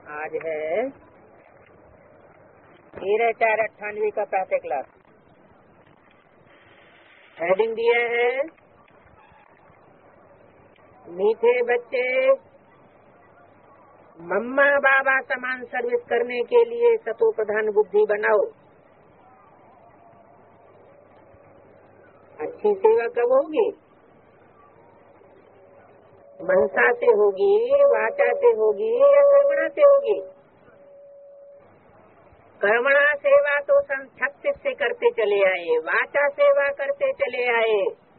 आज है 13/4/98 का पहले क्लास। हेडिंग दिए है मीठे बच्चे मम्मा बाबा समान सर्विस करने के लिए सतो प्रधान बुद्धि बनाओ। अच्छी सेवा कब होगी? मनसा से होगी, वाचा से होगी या कर्मणा से होगी? कर्मणा सेवा तो सन 36 से करते चले आए, वाचा सेवा करते चले आए,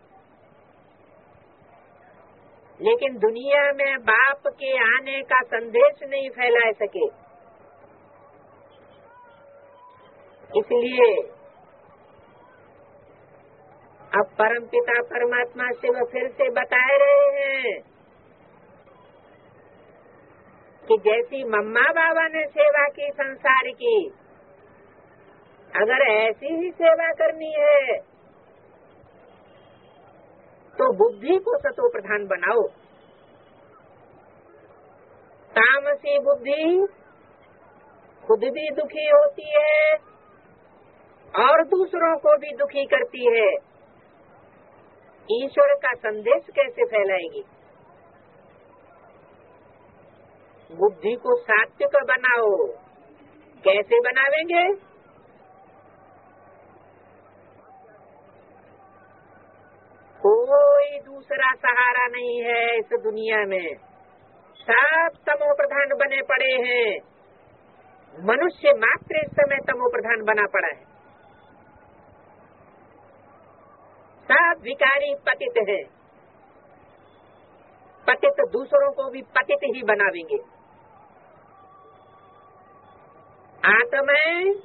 लेकिन दुनिया में बाप के आने का संदेश नहीं फैला सके। इसलिए अब परमपिता परमात्मा शिव फिर से बता रहे हैं कि जैसी मम्मा बाबा ने सेवा की संसार की, अगर ऐसी ही सेवा करनी है तो बुद्धि को सतो प्रधान बनाओ। तामसी बुद्धि खुद भी दुखी होती है और दूसरों को भी दुखी करती है। ईश्वर का संदेश कैसे फैलाएगी? बुद्धि को सात्विक बनाओ। कैसे बनावेंगे? कोई दूसरा सहारा नहीं है इस दुनिया में, सब तमो प्रधान बने पड़े हैं। मनुष्य मात्र इस समय तमो प्रधान बना पड़ा है। सब विकारी पतित है। पतित दूसरों को भी पतित ही बनावेंगे। आत्माएं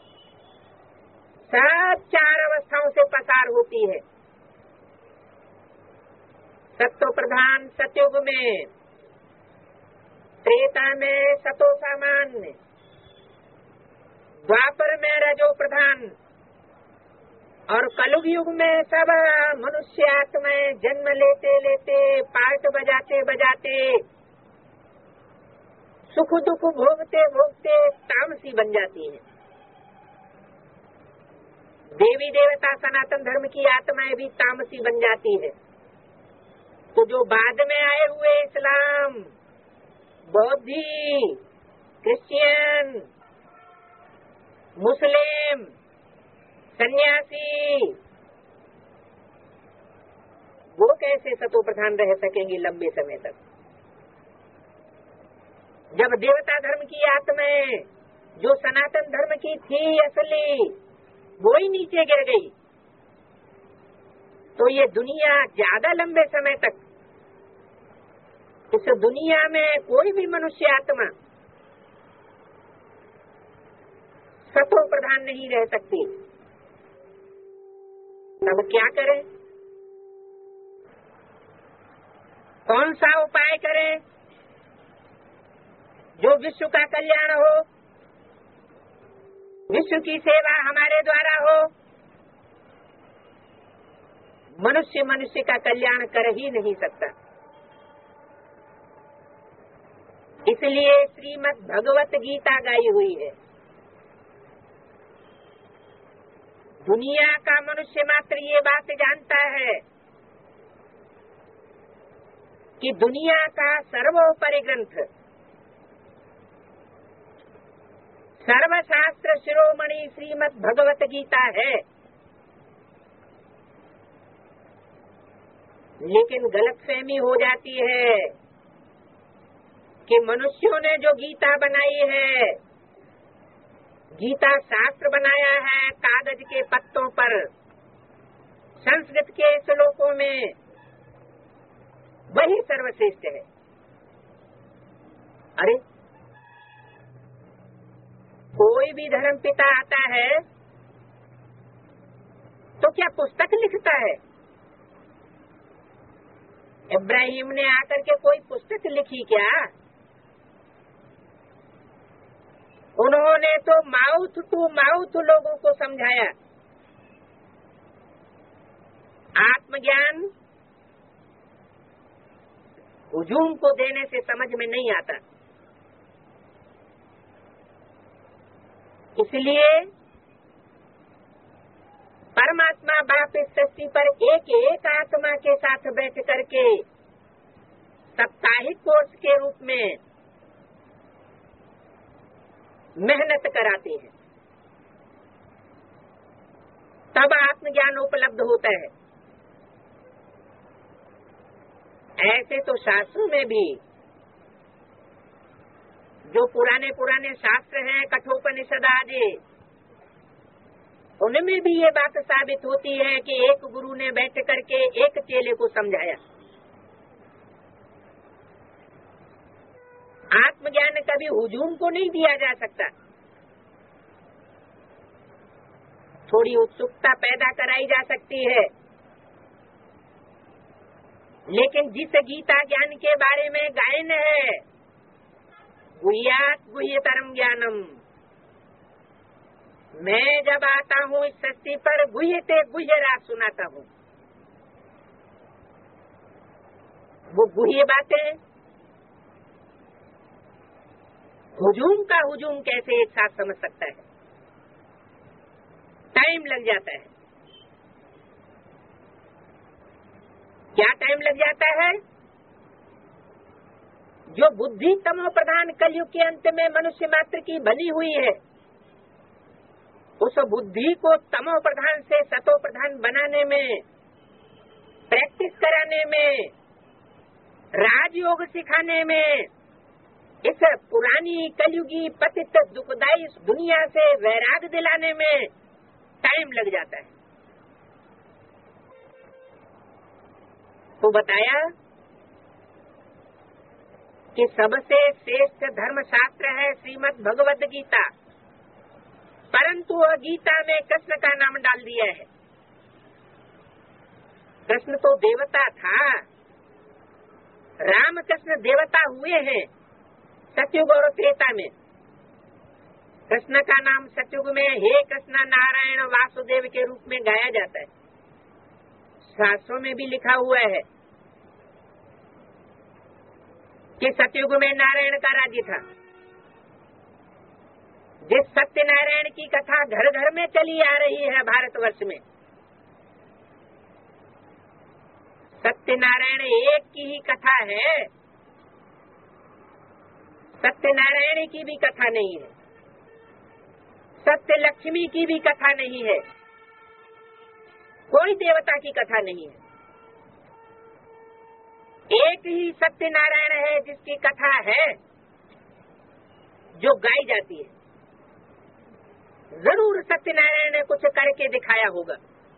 सब 4 अवस्थाओं से पसार होती है। सत्व प्रधान सतयुग में, त्रेता में सतो सामान्य, द्वापर में रजो प्रधान और कलयुग युग में सब मनुष्य आत्माएं जन्म लेते लेते पार्ट बजाते बजाते सुख दुख भोगते भोगते तामसी बन जाती है। देवी देवता सनातन धर्म की आत्माएं भी तामसी बन जाती है। तो जो बाद में आए हुए इस्लाम, बौद्धि, क्रिश्चियन, मुस्लिम, सन्यासी, वो कैसे सतो प्रधान रह सकेंगे लंबे समय तक? जब देवता धर्म की आत्माएं जो सनातन धर्म की थी असली, वो ही नीचे गिर गई, तो ये दुनिया ज्यादा लंबे समय तक, इस दुनिया में कोई भी मनुष्य आत्मा सतो प्रधान नहीं रह सकती। तब क्या करें? कौन सा उपाय करें जो विश्व का कल्याण हो, विश्व की सेवा हमारे द्वारा हो? मनुष्य मनुष्य का कल्याण कर ही नहीं सकता। इसलिए श्रीमद् भगवत गीता गाई हुई है। दुनिया का मनुष्य मात्र ये बात जानता है कि दुनिया का सर्वोपरि ग्रंथ, सर्वशास्त्र शिरोमणि श्रीमद् भगवत गीता है। लेकिन गलतफहमी हो जाती है कि मनुष्यों ने जो गीता बनाई है, गीता शास्त्र बनाया है कागज के पत्तों पर, संस्कृत के श्लोकों में, वही सर्वश्रेष्ठ है। अरे कोई भी धर्मपिता आता है तो क्या पुस्तक लिखता है? इब्राहिम ने आकर के कोई पुस्तक लिखी क्या? उन्होंने तो माउथ टू माउथ लोगों को समझाया। आत्मज्ञान हुजूम को देने से समझ में नहीं आता। इसलिए परमात्मा बाप इस सृष्टि पर एक एक आत्मा के साथ बैठ करके साप्ताहिक कोर्स के रूप में मेहनत कराते हैं, तब आत्मज्ञान उपलब्ध होता है। ऐसे तो शास्त्रों में भी जो पुराने पुराने शास्त्र हैं, कठोपनिषद आदि, उनमें भी ये बात साबित होती है कि एक गुरु ने बैठ करके एक चेले को समझाया। आत्मज्ञान कभी हुजूम को नहीं दिया जा सकता, थोड़ी उत्सुकता पैदा कराई जा सकती है, लेकिन जिस गीता ज्ञान के बारे में गायन है, गुह्यात् गुह्यतरम ज्ञानम, मैं जब आता हूँ इस सृष्टि पर गुह्य ते गुह्य राज सुनाता हूँ। वो गुह्य बातें हुजूम का हुजूम कैसे एक साथ समझ सकता है? टाइम लग जाता है। क्या टाइम लग जाता है? जो बुद्धि तमो प्रधान कलयुग के अंत में मनुष्य मात्र की बनी हुई है, उस बुद्धि को तमो प्रधान से सतो प्रधान बनाने में, प्रैक्टिस कराने में, राजयोग सिखाने में, इस पुरानी कलयुगी पतित दुखदायी दुनिया से वैराग दिलाने में टाइम लग जाता है। तो बताया कि सबसे श्रेष्ठ धर्मशास्त्र है श्रीमद् भगवद गीता, परंतु वह गीता में कृष्ण का नाम डाल दिया है। कृष्ण तो देवता था, राम कृष्ण देवता हुए हैं सतयुग और त्रेता में। कृष्ण का नाम सतयुग में हे कृष्ण नारायण वासुदेव के रूप में गाया जाता है। शास्त्रों में भी लिखा हुआ है कि सतयुग में नारायण का राज्य था। जिस सत्यनारायण की कथा घर घर में चली आ रही है भारतवर्ष में, सत्यनारायण एक की ही कथा है, सत्यनारायण की भी कथा नहीं है, सत्य लक्ष्मी की भी कथा नहीं है, कोई देवता की कथा नहीं है। एक ही सत्यनारायण है जिसकी कथा है, जो गाई जाती है। जरूर सत्यनारायण ने कुछ करके दिखाया होगा।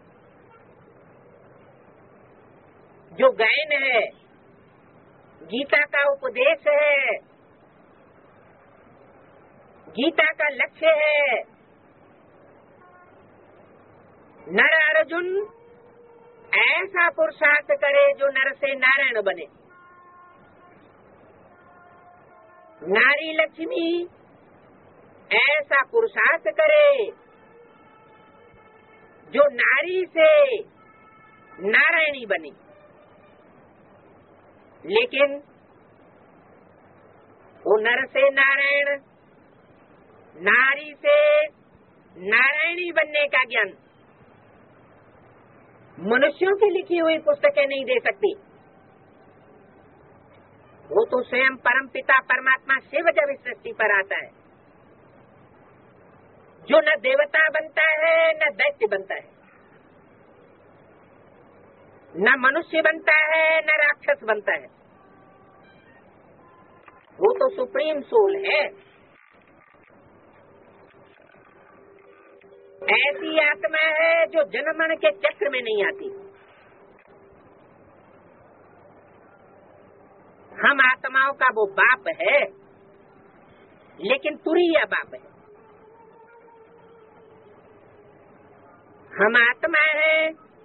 जो गायन है, गीता का उपदेश है, गीता का लक्ष्य है नर अर्जुन ऐसा पुरुषार्थ करे जो नर से नारायण बने, नारी लक्ष्मी ऐसा पुरुषार्थ करे जो नारी से नारायणी बने। लेकिन वो नर से नारायण, नारी से नारायणी बनने का ज्ञान मनुष्यों की लिखी हुई पुस्तकें नहीं दे सकती। वो तो स्वयं परम पिता परमात्मा शिव जब इस सृष्टि पर आता है, जो न देवता बनता है न दैत्य बनता है, न मनुष्य बनता है न राक्षस बनता है। वो तो सुप्रीम सोल है। ऐसी आत्मा है जो जन्मन के चक्र में नहीं आती। हम आत्माओं का वो बाप है, लेकिन तुरीय बाप है। हम आत्मा है,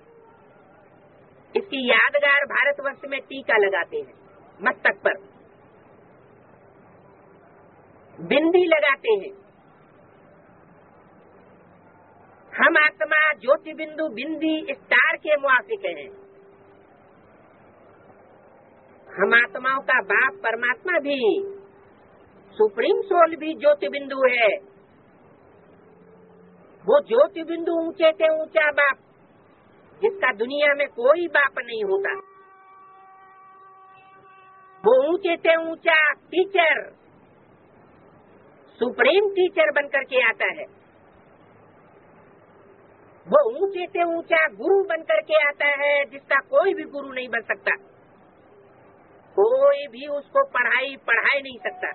इसकी यादगार भारतवर्ष में टीका लगाते हैं, मस्तक पर बिंदी लगाते हैं। हम आत्मा ज्योति बिंदु बिंदी स्टार के मुआफिक हैं। हम आत्माओं का बाप परमात्मा भी, सुप्रीम सोल भी ज्योति बिंदु है, वो ज्योति बिंदु ऊंचे से ऊंचा बाप, जिसका दुनिया में कोई बाप नहीं होता। वो ऊंचे से ऊंचा टीचर, सुप्रीम टीचर बनकर के आता है। वो ऊंचे से ऊंचा गुरु बनकर के आता है, जिसका कोई भी गुरु नहीं बन सकता। कोई भी उसको पढ़ा नहीं सकता।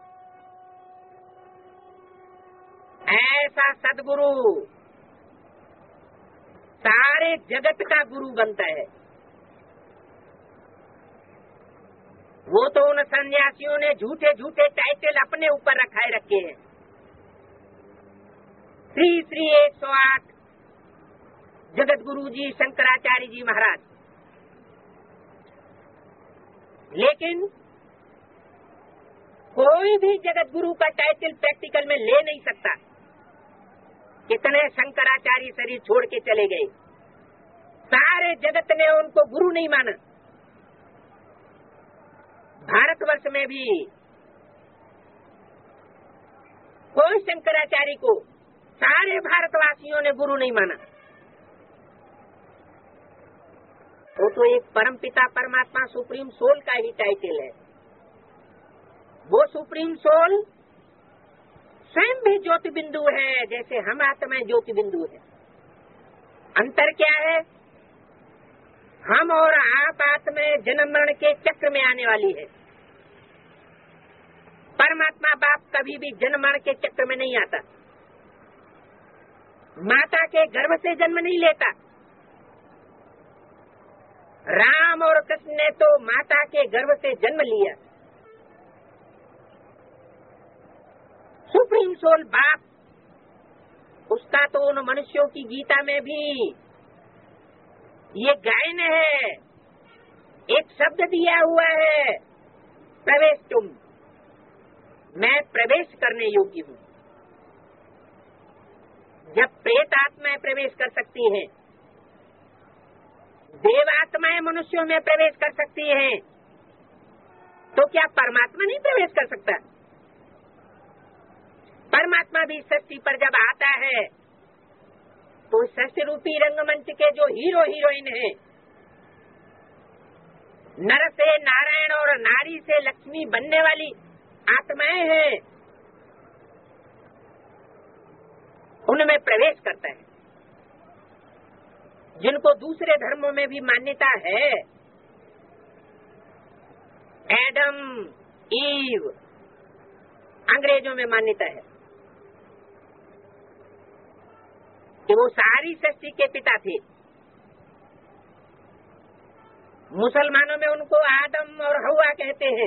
ऐसा सदगुरु सारे जगत का गुरु बनता है। वो तो उन सन्यासियों ने झूठे झूठे टाइटल अपने ऊपर रखे हैं। श्री श्री 108 जगत गुरु जी शंकराचार्य जी महाराज। लेकिन कोई भी जगत गुरु का टाइटल प्रैक्टिकल में ले नहीं सकता। कितने शंकराचार्य शरीर छोड़ के चले गए, सारे जगत ने उनको गुरु नहीं माना। भारतवर्ष में भी कोई शंकराचार्य को सारे भारतवासियों ने गुरु नहीं माना। वो तो एक परमपिता परमात्मा सुप्रीम सोल का ही टाइटल है। वो सुप्रीम सोल स्वयं भी ज्योति बिंदु है, जैसे हम आत्मा ज्योति बिंदु है। अंतर क्या है? हम और आप आत्मा जन्म मरण के चक्र में आने वाली है। परमात्मा बाप कभी भी जन्म मरण के चक्र में नहीं आता। माता के गर्भ से जन्म नहीं लेता। राम और कृष्ण ने तो माता के गर्भ से जन्म लिया। सुप्रीम सोल बाप, उसका तो उन मनुष्यों की गीता में भी ये गायन है, एक शब्द दिया हुआ है, प्रवेश तुम। मैं प्रवेश करने योग्य हूँ। जब प्रेत आत्माएं प्रवेश कर सकती हैं, देव आत्माएं मनुष्यों में प्रवेश कर सकती हैं, तो क्या परमात्मा नहीं प्रवेश कर सकता? परमात्मा भी सृष्टि पर जब आता है तो सृष्टि रूपी रंगमंच के जो हीरो हीरोइन हैं, नर से नारायण और नारी से लक्ष्मी बनने वाली आत्माएं हैं, उनमें प्रवेश करता है। जिनको दूसरे धर्मों में भी मान्यता है, एडम, ईव, अंग्रेजों में मान्यता है कि वो सारी सृष्टि के पिता थे। मुसलमानों में उनको आदम और हवा कहते हैं।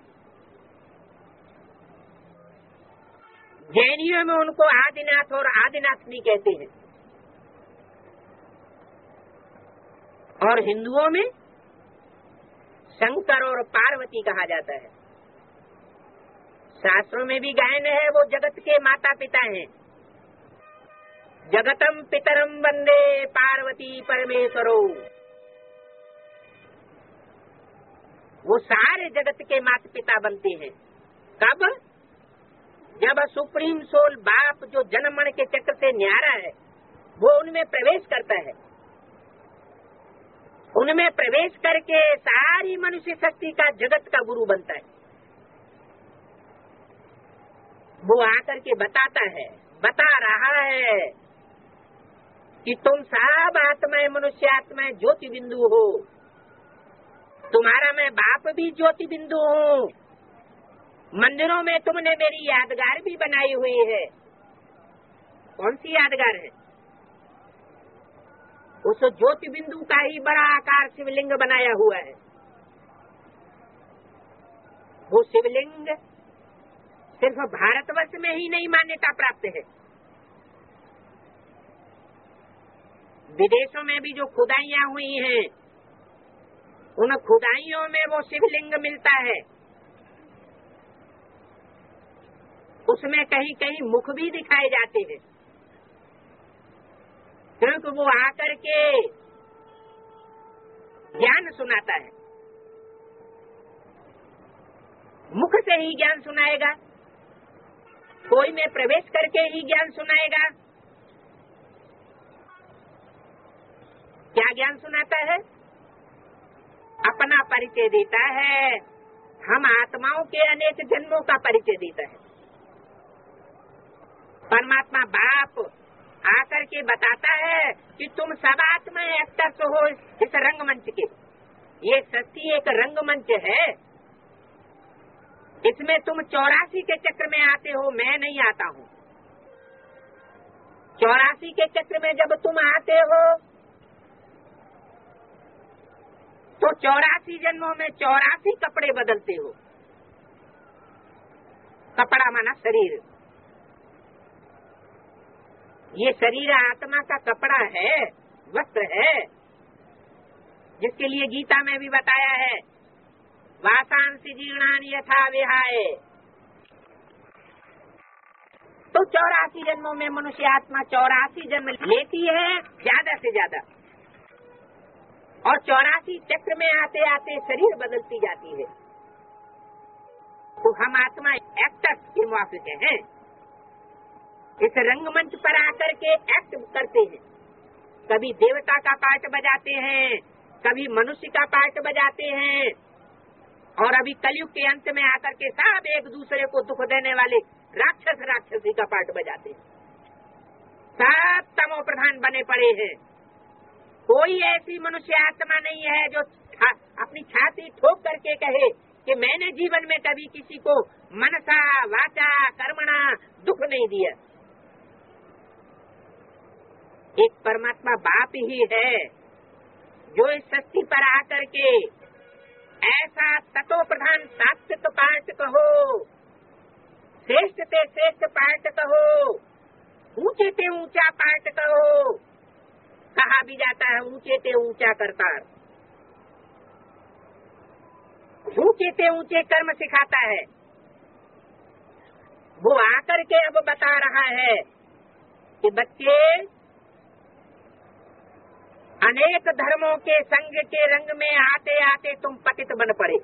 जैनियों में उनको आदिनाथ और आदिनाथनी कहते हैं। और हिंदुओं में शंकर और पार्वती कहा जाता है। शास्त्रों में भी गायन है, वो जगत के माता पिता हैं। जगतम पितरम वंदे पार्वती परमेश्वरो। वो सारे जगत के माता पिता बनते हैं। कब? जब सुप्रीम सोल बाप जो जन्म मरण के चक्र से न्यारा है, वो उनमें प्रवेश करता है। उनमें प्रवेश करके सारी मनुष्य शक्ति का जगत का गुरु बनता है। वो आकर के बताता है, बता रहा है कि तुम सब आत्माएं, मनुष्य आत्माएं ज्योति बिंदु हो। तुम्हारा मैं बाप भी ज्योति बिंदु हूँ। मंदिरों में तुमने मेरी यादगार भी बनाई हुई है। कौन सी यादगार है? उस ज्योति बिंदु का ही बड़ा आकार शिवलिंग बनाया हुआ है। वो शिवलिंग सिर्फ भारतवर्ष में ही नहीं मान्यता प्राप्त है, विदेशों में भी जो खुदाइयां हुई हैं, उन खुदाइयों में वो शिवलिंग मिलता है। उसमें कहीं कहीं मुख भी दिखाए जाते हैं, क्योंकि वो आकर के ज्ञान सुनाता है। मुख से ही ज्ञान सुनाएगा, कोई में प्रवेश करके ही ज्ञान सुनाएगा, क्या ज्ञान सुनाता है? अपना परिचय देता है, हम आत्माओं के अनेक जन्मों का परिचय देता है। परमात्मा बाप आकर के बताता है कि तुम सब आत्माएं एक्टर्स हो इस रंगमंच के। ये सृष्टि एक रंगमंच है, इसमें तुम 84 के चक्र में आते हो, मैं नहीं आता हूँ। 84 के चक्र में जब तुम आते हो तो 84 जन्मों में 84 कपड़े बदलते हो। कपड़ा माना शरीर। ये शरीर आत्मा का कपड़ा है, वस्त्र है, जिसके लिए गीता में भी बताया है, वासांसि जीर्णानि यथा विहाय। तो 84 जन्मों में मनुष्य आत्मा 84 जन्म लेती है, ज्यादा से ज्यादा, और 84 चक्र में आते आते शरीर बदलती जाती है। तो हम आत्मा एक्टर्स के मुआफिक हैं, इस रंगमंच पर आकर के एक्ट करते हैं। कभी देवता का पार्ट बजाते हैं, कभी मनुष्य का पार्ट बजाते हैं, और अभी कलयुग के अंत में आकर के सब एक दूसरे को दुख देने वाले राक्षसी का पार्ट बजाते हैं। सब तमो प्रधान बने पड़े हैं। कोई ऐसी मनुष्य आत्मा नहीं है जो अपनी छाती ठोक करके कहे कि मैंने जीवन में कभी किसी को मनसा वाचा कर्मणा दुख नहीं दिया। एक परमात्मा बाप ही है जो इस सृष्टि पर आकर के ऐसा तत्व प्रधान सात्विक पार्ट कहो, श्रेष्ठ से श्रेष्ठ पार्ट कहो, ऊंचे से ऊंचा पार्ट कहो, कहा भी जाता है ऊंचे से ऊंचा करतार, ऊंचे से ऊंचे कर्म सिखाता है। वो आकर के अब बता रहा है कि बच्चे अनेक धर्मों के संग के रंग में आते आते तुम पतित बन पड़े।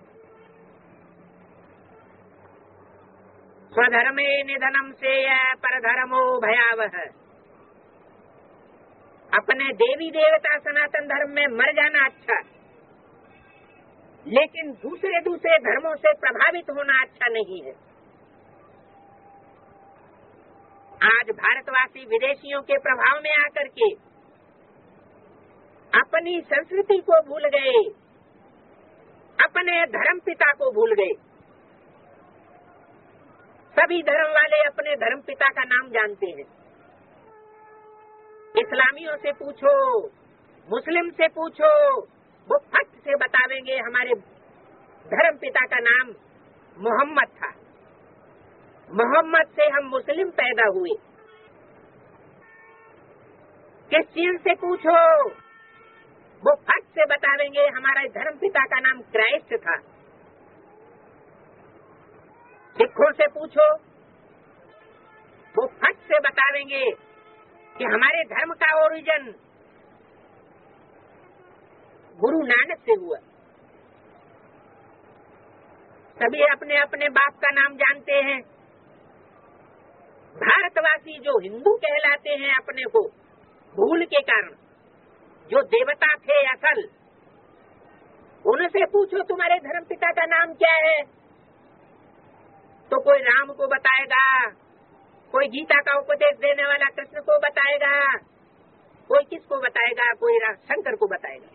स्वधर्मे निधनम से परधर्मो भयावह। अपने देवी देवता सनातन धर्म में मर जाना अच्छा, लेकिन दूसरे धर्मों से प्रभावित होना अच्छा नहीं है। आज भारतवासी विदेशियों के प्रभाव में आकर के अपनी संस्कृति को भूल गए, अपने धर्म पिता को भूल गए। सभी धर्म वाले अपने धर्म पिता का नाम जानते हैं। इस्लामियों से पूछो, मुस्लिम से पूछो, वो फट से बतावेंगे हमारे धर्म पिता का नाम मोहम्मद था, मोहम्मद से हम मुस्लिम पैदा हुए। क्रिश्चियन से पूछो, वो फट से बतावेंगे हमारे धर्म पिता का नाम क्राइस्ट था। सिखों से पूछो, वो फट से बतावेंगे कि हमारे धर्म का ओरिजिन गुरु नानक से हुआ। सभी अपने अपने बाप का नाम जानते हैं। भारतवासी जो हिंदू कहलाते हैं अपने को भूल के कारण, जो देवता थे असल, उनसे पूछो तुम्हारे धर्म पिता का नाम क्या है, तो कोई राम को बताएगा, कोई गीता का उपदेश देने वाला कृष्ण को बताएगा, कोई किसको बताएगा, कोई शंकर को बताएगा।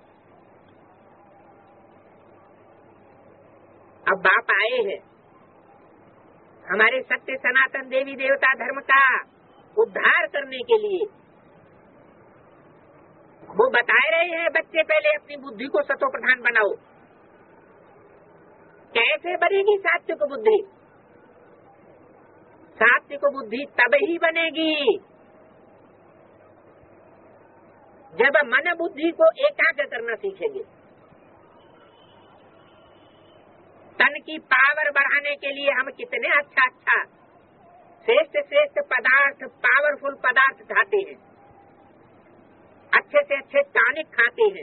अब बाप आए हैं हमारे सत्य सनातन देवी देवता धर्म का उद्धार करने के लिए। वो बता रहे हैं बच्चे पहले अपनी बुद्धि को सतो प्रधान बनाओ। कैसे बनेगी सात्विक बुद्धि? सात्विक बुद्धि तब ही बनेगी जब मन बुद्धि को एकाग्र करना सीखेंगे। तन की पावर बढ़ाने के लिए हम कितने अच्छा श्रेष्ठ पदार्थ, पावरफुल पदार्थ खाते हैं, अच्छे से अच्छे टॉनिक खाते हैं।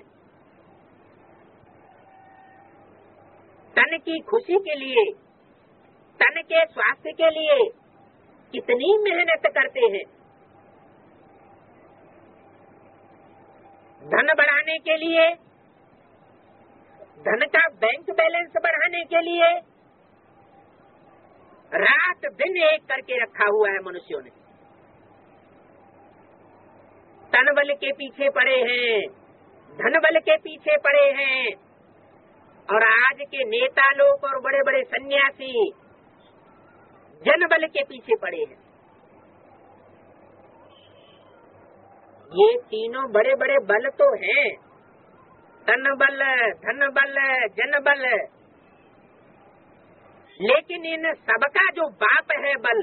तन की खुशी के लिए, तन के स्वास्थ्य के लिए कितनी मेहनत करते हैं। धन बढ़ाने के लिए, धन का बैंक बैलेंस बढ़ाने के लिए रात दिन एक करके रखा हुआ है मनुष्यों ने। तन बल के पीछे पड़े हैं, धन बल के पीछे पड़े हैं, और आज के नेता लोग और बड़े बड़े सन्यासी जन बल के पीछे पड़े हैं। ये तीनों बड़े बड़े बल तो हैं, तन बल, धन बल, जन बल, लेकिन इन सबका जो बाप है बल,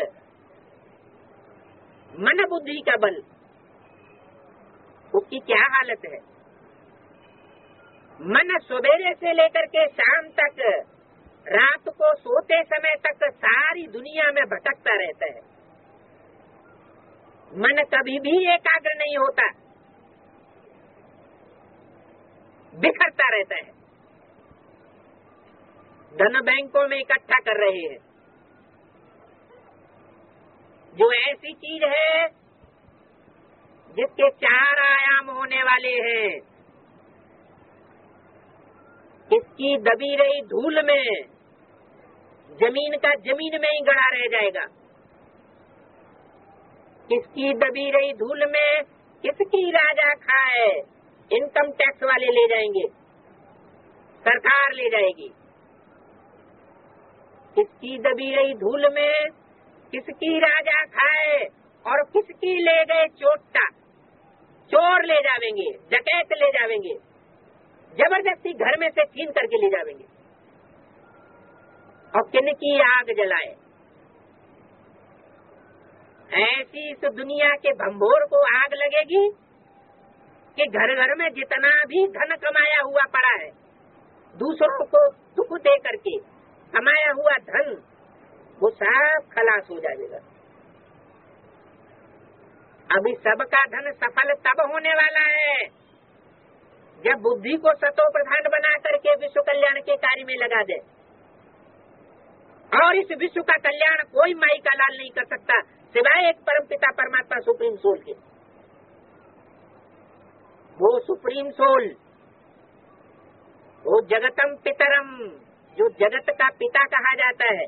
मन बुद्धि का बल, उसकी क्या हालत है? मन सवेरे से लेकर के शाम तक, रात को सोते समय तक सारी दुनिया में भटकता रहता है। मन कभी भी एकाग्र नहीं होता, बिखरता रहता है। धन बैंकों में इकट्ठा कर रहे हैं, जो ऐसी चीज है जिसके 4 आयाम होने वाले हैं। इसकी दबी रही धूल में जमीन का जमीन में ही गड़ा रह जाएगा। किसकी दबी रही धूल में किसकी राजा खाए, इनकम टैक्स वाले ले जाएंगे, सरकार ले जाएगी। किसकी दबी रही धूल में किसकी राजा खाए, और किसकी ले गए चोटा, चोर ले जावेंगे, डकैत ले जावेंगे, जबरदस्ती घर में से छीन करके ले जावेंगे, और किनकी आग जलाए। ऐसी इस दुनिया के भंभोर को आग लगेगी कि घर घर में जितना भी धन कमाया हुआ पड़ा है, दूसरों को दुख दे करके कमाया हुआ धन, वो सब खलास हो जाएगा। अभी सबका धन सफल तब होने वाला है जब बुद्धि को सतो प्रधान बना करके विश्व कल्याण के कार्य में लगा दे। और इस विश्व का कल्याण कोई माई का लाल नहीं कर सकता सिवाय एक परम पिता परमात्मा सुप्रीम सोल के। वो सुप्रीम सोल, वो जगतम पितरम, जो जगत का पिता कहा जाता है,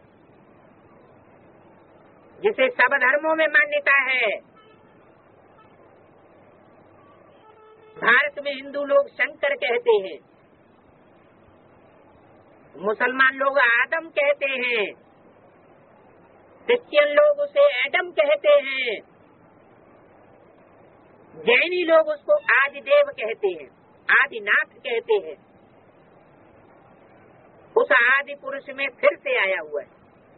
जिसे सब धर्मों में मान्यता है। भारत में हिंदू लोग शंकर कहते हैं, मुसलमान लोग आदम कहते हैं, क्रिश्चियन लोग उसे एडम कहते हैं, जैनी लोग उसको आदिदेव कहते हैं, आदिनाथ कहते हैं। उस आदि पुरुष में फिर से आया हुआ है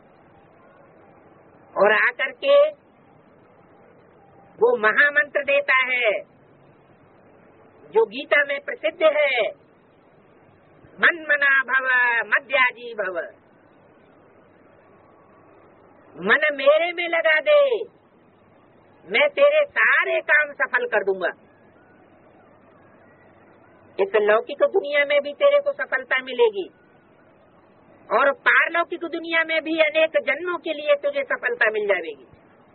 और आकर के वो महामंत्र देता है जो गीता में प्रसिद्ध है, मनमना भव मध्याजी भव। मन मेरे में लगा दे, मैं तेरे सारे काम सफल कर दूंगा। इस लौकिक दुनिया में भी तेरे को सफलता मिलेगी और पारलौकिक दुनिया में भी अनेक जन्मों के लिए तुझे सफलता मिल जाएगी।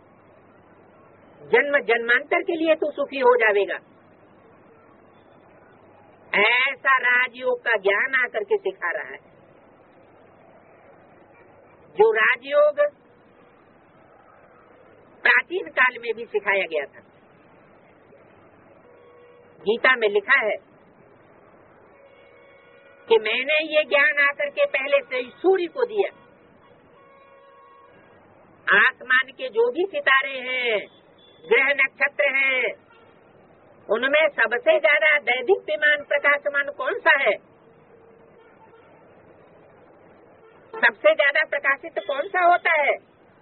जन्म जन्मांतर के लिए तू सुखी हो जाएगा। ऐसा राजयोग का ज्ञान आकर के सिखा रहा है, जो राजयोग प्राचीन काल में भी सिखाया गया था। गीता में लिखा है कि मैंने ये ज्ञान आकर के पहले से सूर्य को दिया। आसमान के जो भी सितारे हैं, ग्रह नक्षत्र हैं, उनमें सबसे ज्यादा दैदीप्यमान प्रकाशमान कौन सा है? सबसे ज्यादा प्रकाशित कौन सा होता है?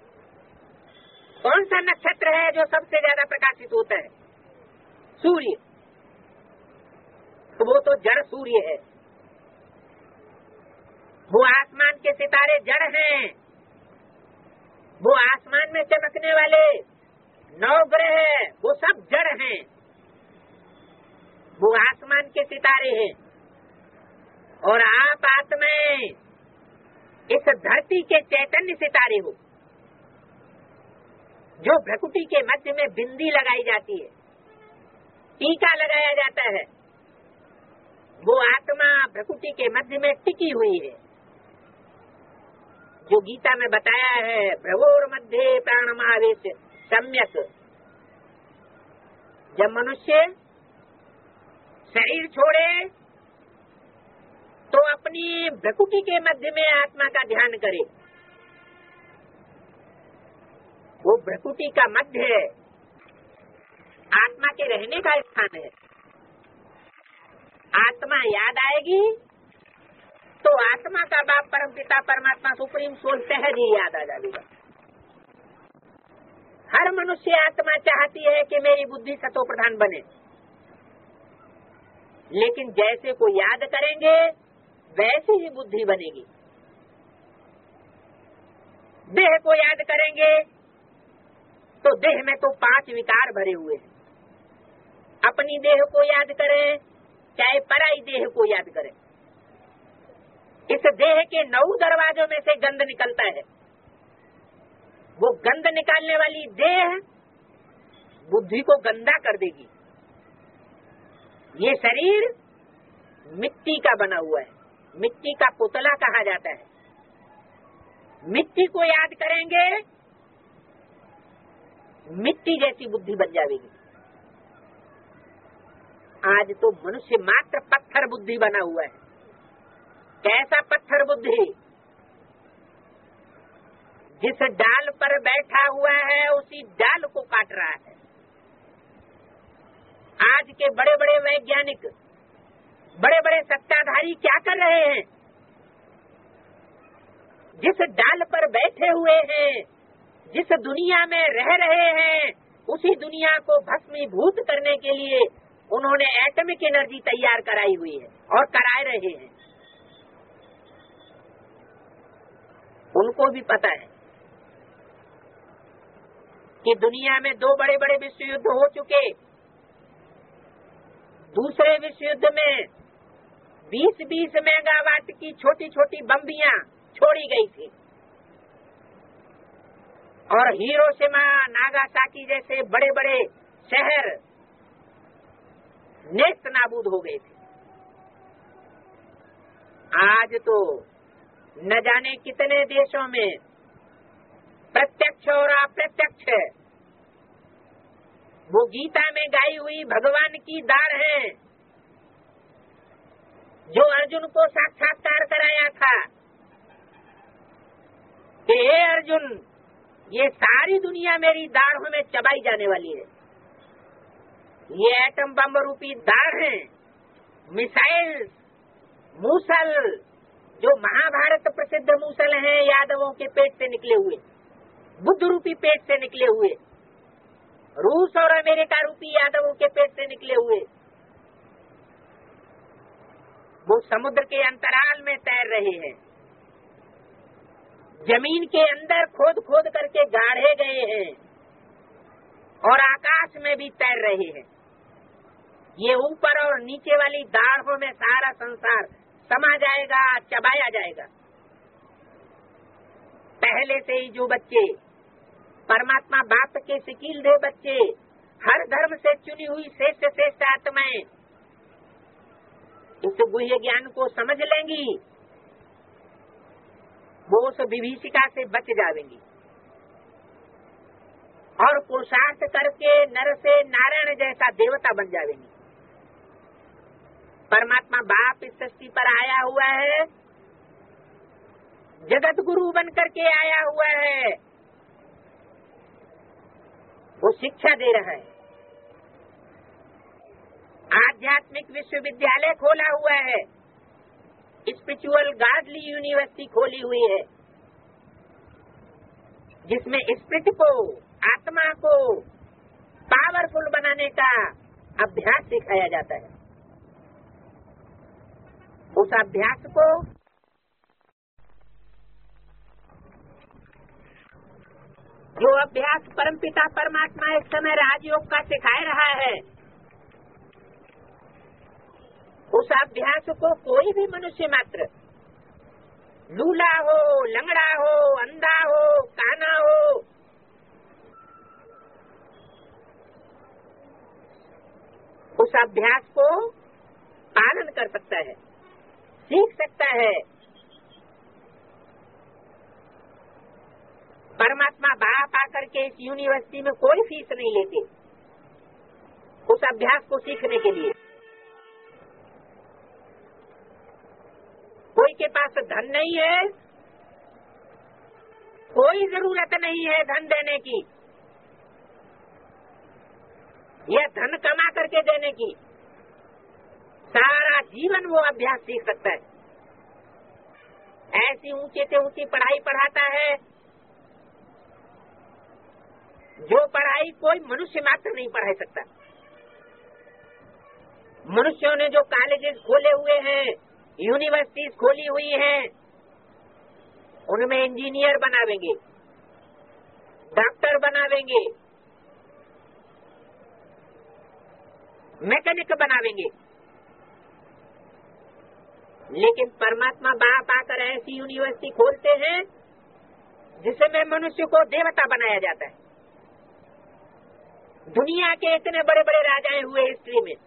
कौन सा नक्षत्र है जो सबसे ज्यादा प्रकाशित होता है? सूर्य। तो वो तो जड़ सूर्य है। वो आसमान के सितारे जड़ हैं। वो आसमान में चमकने वाले 9 ग्रह, वो सब जड़ हैं। वो आसमान के सितारे हैं और आप आत्माएं इस धरती के चैतन्य सितारे हो, जो भ्रकुटी के मध्य में बिंदी लगाई जाती है, टीका लगाया जाता है, वो आत्मा प्रकृति के मध्य में टिकी हुई है, जो गीता में बताया है, प्रभोर मध्य प्राणमावेश सम्यक। जब मनुष्य शरीर छोड़े तो अपनी प्रकृति के मध्य में आत्मा का ध्यान करे। वो प्रकृति का मध्य है, आत्मा के रहने का स्थान है। आत्मा याद आएगी तो आत्मा का बाप परम पिता परमात्मा सुप्रीम सोल सहज ही याद आ जाएगा। हर मनुष्य आत्मा चाहती है कि मेरी बुद्धि सतो प्रधान बने, लेकिन जैसे को याद करेंगे वैसे ही बुद्धि बनेगी। देह को याद करेंगे तो देह में तो 5 विकार भरे हुए हैं। अपनी देह को याद करें चाहे पराई देह को याद करें, इस देह के 9 दरवाजों में से गंध निकलता है। वो गंध निकालने वाली देह बुद्धि को गंदा कर देगी। ये शरीर मिट्टी का बना हुआ है, मिट्टी का पुतला कहा जाता है। मिट्टी को याद करेंगे मिट्टी जैसी बुद्धि बन जाएगी। आज तो मनुष्य मात्र पत्थर बुद्धि बना हुआ है। कैसा पत्थर बुद्धि? जिस डाल पर बैठा हुआ है उसी डाल को काट रहा है। आज के बड़े बड़े वैज्ञानिक, बड़े बड़े सत्ताधारी क्या कर रहे हैं? जिस डाल पर बैठे हुए हैं, जिस दुनिया में रह रहे हैं, उसी दुनिया को भस्मीभूत करने के लिए उन्होंने एटॉमिक एनर्जी तैयार कराई हुई है और कराए रहे हैं। उनको भी पता है कि दुनिया में 2 बड़े बड़े विश्व युद्ध हो चुके। दूसरे विश्व युद्ध में 20-20 मेगावाट की छोटी छोटी बम्बियां छोड़ी गई थी और हिरोशिमा, नागासाकी जैसे बड़े बड़े शहर नेस्त नाबूद हो गए थे। आज तो न जाने कितने देशों में प्रत्यक्ष और अप्रत्यक्ष वो गीता में गाई हुई भगवान की दार है, जो अर्जुन को साक्षात्कार कराया था कि हे अर्जुन, ये सारी दुनिया मेरी दाढ़ों में चबाई जाने वाली है। ये एटम बम रूपी दाढ़ है, मिसाइल, मूसल, जो महाभारत प्रसिद्ध मूसल हैं, यादवों के पेट से निकले हुए, बुद्ध रूपी पेट से निकले हुए, रूस और अमेरिका रूपी यादवों के पेट से निकले हुए, वो समुद्र के अंतराल में तैर रहे हैं, जमीन के अंदर खोद खोद करके गाढ़े गए हैं और आकाश में भी तैर रहे हैं। ये ऊपर और नीचे वाली दाढ़ों में सारा संसार समा जाएगा, चबाया जाएगा। पहले से ही जो बच्चे परमात्मा बाप के सिकील दे बच्चे, हर धर्म से चुनी हुई श्रेष्ठ आत्माएं इस गुह्य ज्ञान को समझ लेंगी, वो उस विभीषिका से बच जाएंगी और पुरुषार्थ करके नर से नारायण जैसा देवता बन जाएंगी। परमात्मा बाप इस सृष्टि पर आया हुआ है, जगत गुरु बन करके आया हुआ है, वो शिक्षा दे रहा है। आध्यात्मिक विश्वविद्यालय खोला हुआ है, स्पिरिचुअल गॉडली यूनिवर्सिटी खोली हुई है, जिसमें स्पिरिट को, आत्मा को पावरफुल बनाने का अभ्यास सिखाया जाता है। उस अभ्यास को जो अभ्यास परमपिता परमात्मा इस समय राजयोग का सिखाए रहा है, उस अभ्यास को कोई भी मनुष्य मात्र, लूला हो, लंगड़ा हो, अंधा हो, काना हो, उस अभ्यास को पालन कर सकता है, सीख सकता है। परमात्मा बाप आकर के इस यूनिवर्सिटी में कोई फीस नहीं लेते उस अभ्यास को सीखने के लिए। कोई के पास धन नहीं है, कोई जरूरत नहीं है धन देने की या धन कमा करके देने की। सारा जीवन वो अभ्यास सीख सकता है। ऐसी ऊंचे से ऊंची पढ़ाई पढ़ाता है जो पढ़ाई कोई मनुष्य मात्र नहीं पढ़ा सकता। मनुष्यों ने जो कॉलेजेस खोले हुए हैं, यूनिवर्सिटीज खोली हुई हैं, उनमें इंजीनियर बनावेंगे, डॉक्टर बनावेंगे, मैकेनिक बनावेंगे, लेकिन परमात्मा बाप आकर ऐसी यूनिवर्सिटी खोलते हैं जिसमें मनुष्य को देवता बनाया जाता है। दुनिया के इतने बड़े बड़े राजाएं हुए हिस्ट्री में,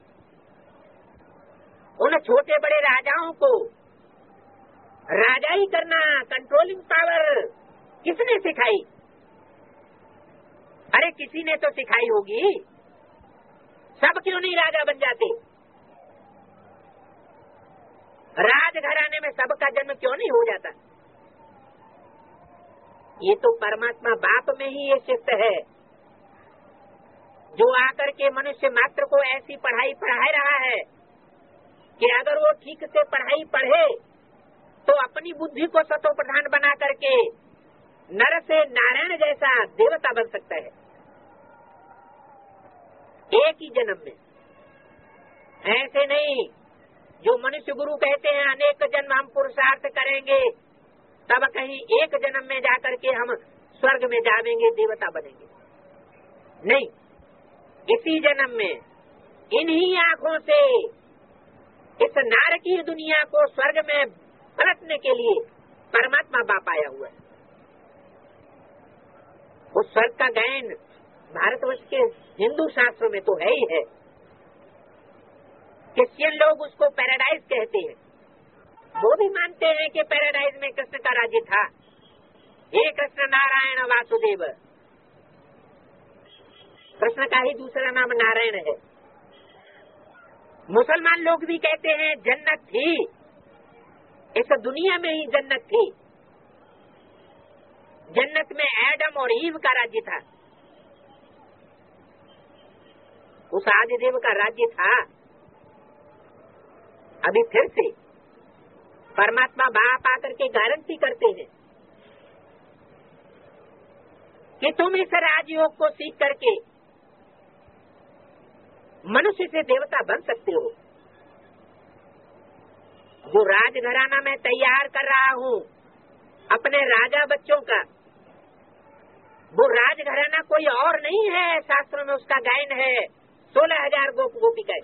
उन छोटे बड़े राजाओं को राजाई करना, कंट्रोलिंग पावर किसने सिखाई? अरे किसी ने तो सिखाई होगी। सब क्यों नहीं राजा बन जाते? राजघराने में सबका जन्म क्यों नहीं हो जाता? ये तो परमात्मा बाप में ही ये शिफ्ट है जो आकर के मनुष्य मात्र को ऐसी पढ़ाई पढ़ा रहा है कि अगर वो ठीक से पढ़ाई पढ़े तो अपनी बुद्धि को सतो प्रधान बना करके नर से नारायण जैसा देवता बन सकता है एक ही जन्म में। ऐसे नहीं जो मनुष्य गुरु कहते हैं अनेक जन्म हम पुरुषार्थ करेंगे तब कहीं एक जन्म में जाकर के हम स्वर्ग में जावेंगे, देवता बनेंगे। नहीं, इसी जन्म में इन्हीं आँखों से इस नारकीय दुनिया को स्वर्ग में पलटने के लिए परमात्मा बाप आया हुआ है। उस स्वर्ग का गायन भारतवर्ष के हिंदू शास्त्रों में तो है ही है। क्रिश्चियन लोग उसको पैराडाइज कहते हैं। वो भी मानते हैं कि पैराडाइज में कृष्ण का राज्य था। हे कृष्ण नारायण वासुदेव, कृष्ण का ही दूसरा नाम नारायण है। मुसलमान लोग भी कहते हैं जन्नत थी, इस दुनिया में ही जन्नत थी। जन्नत में एडम और ईव का राज्य था, उस आदिदेव का राज्य था। अभी फिर से परमात्मा बाप आकर के गारंटी करते हैं कि तुम इस राजयोग को सीख करके मनुष्य से देवता बन सकते हो। जो राजघराना मैं तैयार कर रहा हूँ अपने राजा बच्चों का, वो राजघराना कोई और नहीं है। शास्त्रों में उसका गायन है 16,000 गोप गोपिकाएं।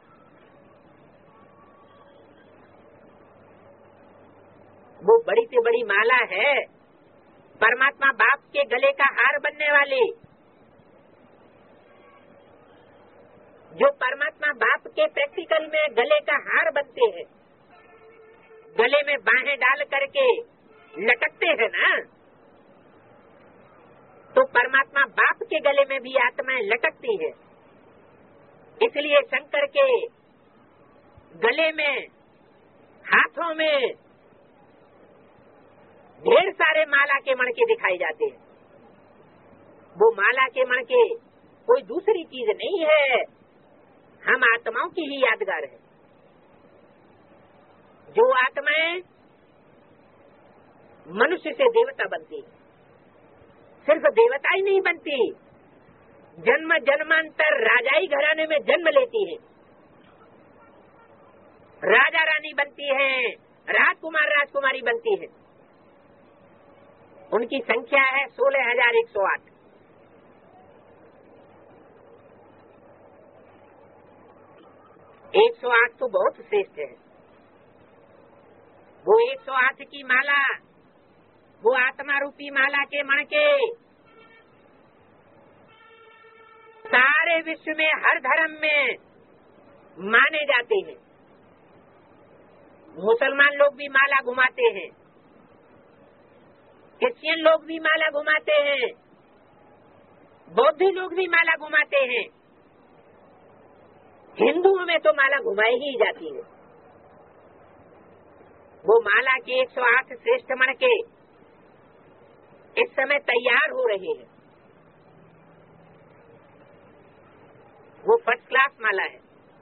वो बड़ी से बड़ी माला है परमात्मा बाप के गले का हार बनने वाली। जो परमात्मा बाप के प्रैक्टिकल में गले का हार बनते हैं, गले में बाहें डाल करके लटकते हैं ना, तो परमात्मा बाप के गले में भी आत्माएं लटकती है। इसलिए शंकर के गले में, हाथों में ढेर सारे माला के मणके दिखाई जाते हैं। वो माला के मणके कोई दूसरी चीज नहीं है, हम आत्माओं की ही यादगार है। जो आत्माएं मनुष्य से देवता बनती, सिर्फ देवता ही नहीं बनती, जन्म जन्मांतर राजाई घराने में जन्म लेती है, राजा रानी बनती है, राजकुमार राजकुमारी बनती है। उनकी संख्या है 16,108। एक 108 तो बहुत श्रेष्ठ है। वो 108 की माला, वो आत्मा रूपी माला के मणके सारे विश्व में हर धर्म में माने जाते हैं। मुसलमान लोग भी माला घुमाते हैं, क्रिश्चियन लोग भी माला घुमाते हैं, बौद्धी लोग भी माला घुमाते हैं। हिंदुओं में तो माला घुमाई ही जाती है। वो माला के 108 श्रेष्ठ मण के इस समय तैयार हो रहे हैं। वो फर्स्ट क्लास माला है।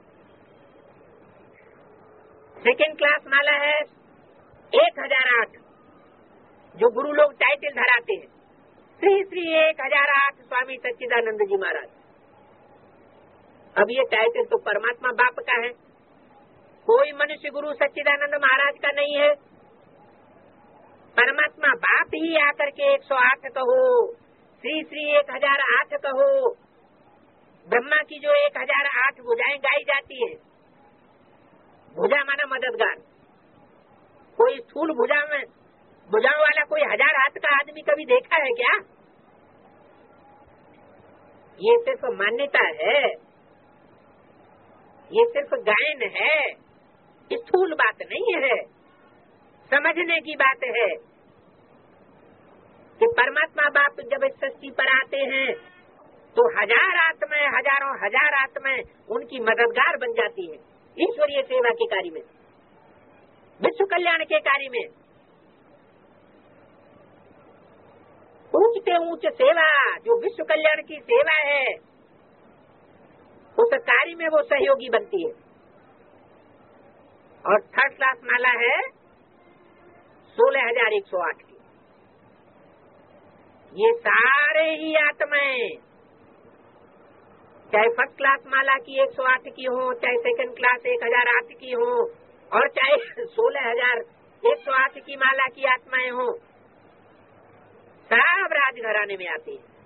सेकेंड क्लास माला है 1008, जो गुरु लोग टाइटल धराते हैं, श्री श्री 1008 स्वामी सच्चिदानंद जी महाराज। अब ये टाइटल तो परमात्मा बाप का है, कोई मनुष्य गुरु सच्चिदानंद महाराज का नहीं है। परमात्मा बाप ही आकर के 108 कहो, श्री श्री 1008 कहो। ब्रह्मा की जो 1008 भुजाएं गाई जाती है, भुजा माना मददगार, कोई स्थूल भुजाओं वाला कोई 1000 हाथ का आदमी कभी देखा है क्या? ये सिर्फ मान्यता है, ये सिर्फ गायन है, स्थूल बात नहीं है, समझने की बात है कि परमात्मा बाप जब इस सृष्टि पर आते हैं तो 1000 आत्माएं, हजारों हजार आत्माएं उनकी मददगार बन जाती है ईश्वरीय सेवा के कार्य में, विश्व कल्याण के कार्य में। ऊंच से ऊंच सेवा जो विश्व कल्याण की सेवा है, उस कार्य में वो सहयोगी बनती है। और थर्ड क्लास माला है 16108 की। ये सारे ही आत्माएं, चाहे फर्स्ट क्लास माला की 108 की हो, चाहे सेकंड क्लास 1008 की हो, और चाहे 16108 की माला की आत्माएं हो, सब राजघराने में आती है।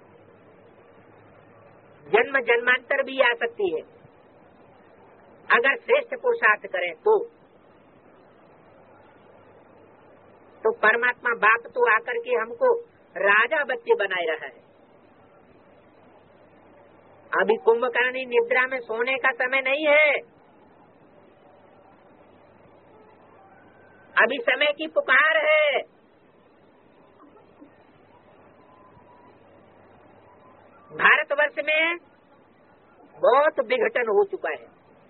जन्म जन्मांतर भी आ सकती है अगर श्रेष्ठ पुरुषार्थ करें तो परमात्मा बाप तो आकर के हमको राजा बच्चे बनाए रहा है। अभी कुंभकर्णी निद्रा में सोने का समय नहीं है, अभी समय की पुकार है। भारतवर्ष में बहुत विघटन हो चुका है।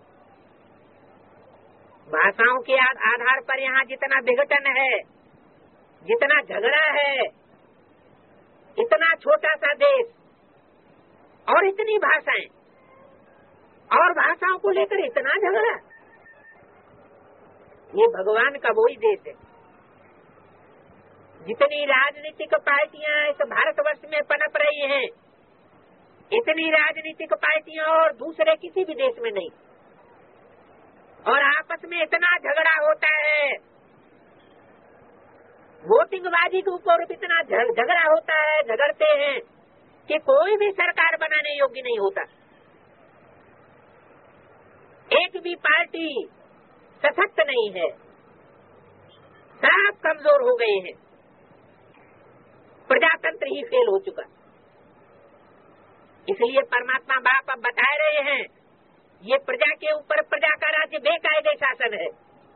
भाषाओं के आधार पर यहाँ जितना विघटन है, जितना झगड़ा है, इतना छोटा सा देश और इतनी भाषाएं, और भाषाओं को लेकर इतना झगड़ा, ये भगवान का वही देश है। जितनी राजनीतिक पार्टियां इस भारतवर्ष में पनप रही हैं, इतनी राजनीतिक पार्टियां और दूसरे किसी भी देश में नहीं। और आपस में इतना झगड़ा होता है, वोटिंगबाजी के ऊपर इतना झगड़ा होता है, झगड़ते हैं कि कोई भी सरकार बनाने योग्य नहीं होता। एक भी पार्टी सशक्त नहीं है, सब कमजोर हो गए हैं। प्रजातंत्र ही फेल हो चुका। इसलिए परमात्मा बाप अब बता रहे हैं, ये प्रजा के ऊपर प्रजा का राज्य बेकायदे शासन है,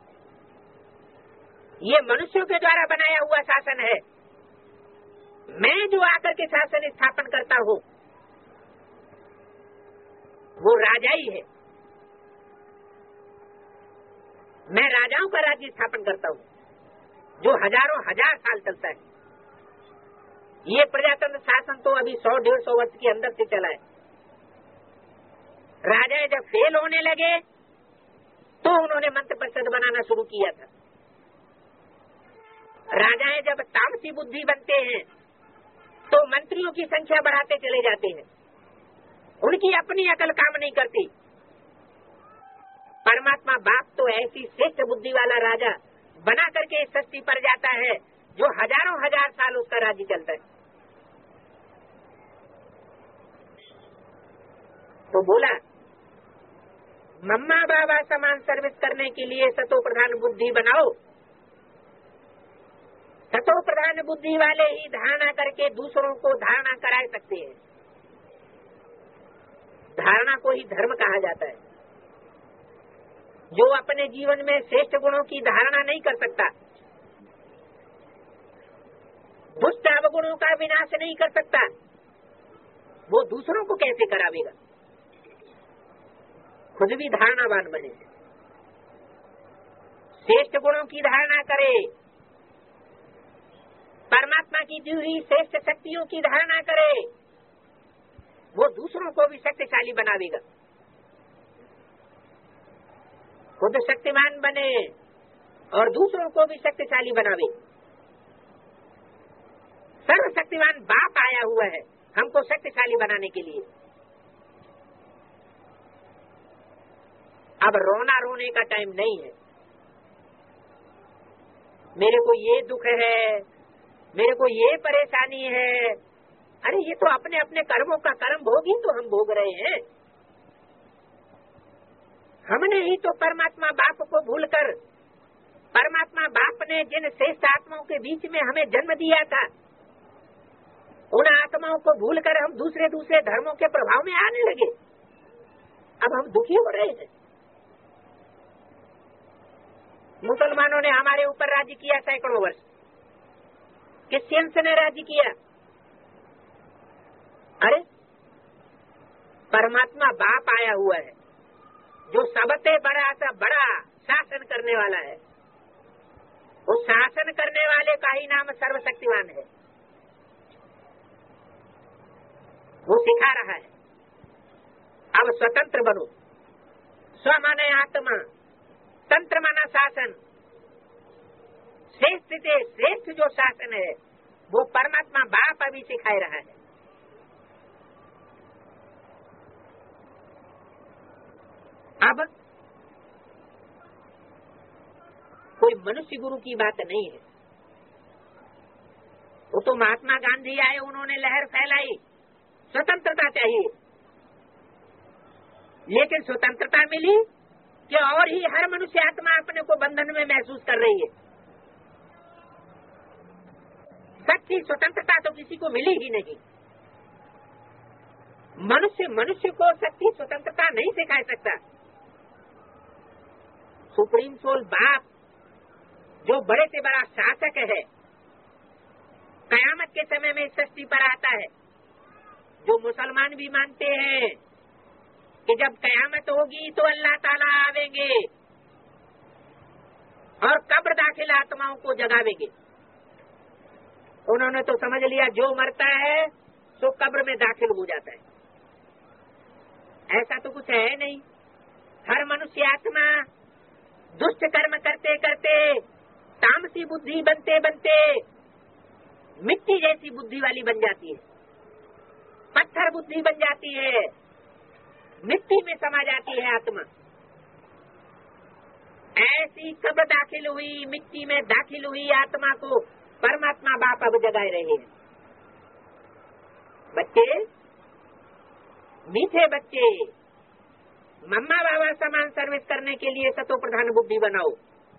ये मनुष्यों के द्वारा बनाया हुआ शासन है। मैं जो आकर के शासन स्थापन करता हूँ वो राजा ही है। मैं राजाओं का राज्य स्थापन करता हूँ जो हजारों हजार साल चलता है। ये प्रजातंत्र शासन तो अभी 100-150 वर्ष के अंदर से चला है। राजा जब फेल होने लगे तो उन्होंने मंत्र परिषद बनाना शुरू किया था। राजाएं जब तामसी बुद्धि बनते हैं तो मंत्रियों की संख्या बढ़ाते चले जाते हैं, उनकी अपनी अकल काम नहीं करती। परमात्मा बाप तो ऐसी श्रेष्ठ बुद्धि वाला राजा बना करके इस सृष्टि पर जाता है जो हजारों हजार साल उसका राज्य चलता है। तो बोला, मम्मा बाबा समान सर्विस करने के लिए सतो प्रधान बुद्धि बनाओ। सतो प्रधान बुद्धि वाले ही धारणा करके दूसरों को धारणा करा सकते हैं। धारणा को ही धर्म कहा जाता है। जो अपने जीवन में श्रेष्ठ गुणों की धारणा नहीं कर सकता, दुष्ट अवगुणों का विनाश नहीं कर सकता, वो दूसरों को कैसे करावेगा? खुद भी धारणावान बने, श्रेष्ठ गुणों की धारणा करे, परमात्मा की दी हुई श्रेष्ठ शक्तियों की धारणा करे, वो दूसरों को भी शक्तिशाली बनावेगा। खुद शक्तिमान बने और दूसरों को भी शक्तिशाली बनावे। सर्वशक्तिमान बाप आया हुआ है हमको शक्तिशाली बनाने के लिए। अब रोना रोने का टाइम नहीं है। मेरे को ये दुख है, मेरे को ये परेशानी है, अरे ये तो अपने अपने कर्मों का कर्म भोगी तो हम भोग रहे हैं। हमने ही तो परमात्मा बाप को भूलकर, परमात्मा बाप ने जिन श्रेष्ठ आत्माओं के बीच में हमें जन्म दिया था, उन आत्माओं को भूलकर हम दूसरे दूसरे धर्मों के प्रभाव में आने लगे। अब हम दुखी हो रहे हैं। मुसलमानों ने हमारे ऊपर राज्य किया सैकड़ों वर्ष, क्रिश्चियंस ने राज्य किया। अरे परमात्मा बाप आया हुआ है जो सबसे बड़ा सा बड़ा शासन करने वाला है। उस शासन करने वाले का ही नाम सर्वशक्तिमान है। वो सिखा रहा है अब स्वतंत्र बनो। स्व माने आत्मा, तंत्र माना शासन। श्रेष्ठ से श्रेष्ठ जो शासन है वो परमात्मा बाप अभी सिखा रहा है। अब कोई मनुष्य गुरु की बात नहीं है। वो तो महात्मा गांधी आए, उन्होंने लहर फैलाई, स्वतंत्रता चाहिए। लेकिन स्वतंत्रता मिली कि और ही हर मनुष्य आत्मा अपने को बंधन में महसूस कर रही है। सच्ची स्वतंत्रता तो किसी को मिली ही नहीं। मनुष्य को सच्ची स्वतंत्रता नहीं सिखा सकता। सुप्रीम सोल बाप जो बड़े से बड़ा शासक है, कयामत के समय में सृष्टि पर आता है। जो मुसलमान भी मानते हैं कि जब कयामत होगी तो अल्लाह ताला आवेंगे और कब्र दाखिल आत्माओं को जगावेंगे। उन्होंने तो समझ लिया जो मरता है तो कब्र में दाखिल हो जाता है। ऐसा तो कुछ है नहीं। हर मनुष्य आत्मा दुष्ट कर्म करते करते, तामसी बुद्धि बनते बनते मिट्टी जैसी बुद्धि वाली बन जाती है, पत्थर बुद्धि बन जाती है, मिट्टी में समा जाती है आत्मा। ऐसी कब दाखिल हुई, मिट्टी में दाखिल हुई आत्मा को परमात्मा बाप अब जगाए रहे हैं। बच्चे, मीठे बच्चे, मम्मा बाबा समान सर्विस करने के लिए सतो प्रधान बुद्धि बनाओ।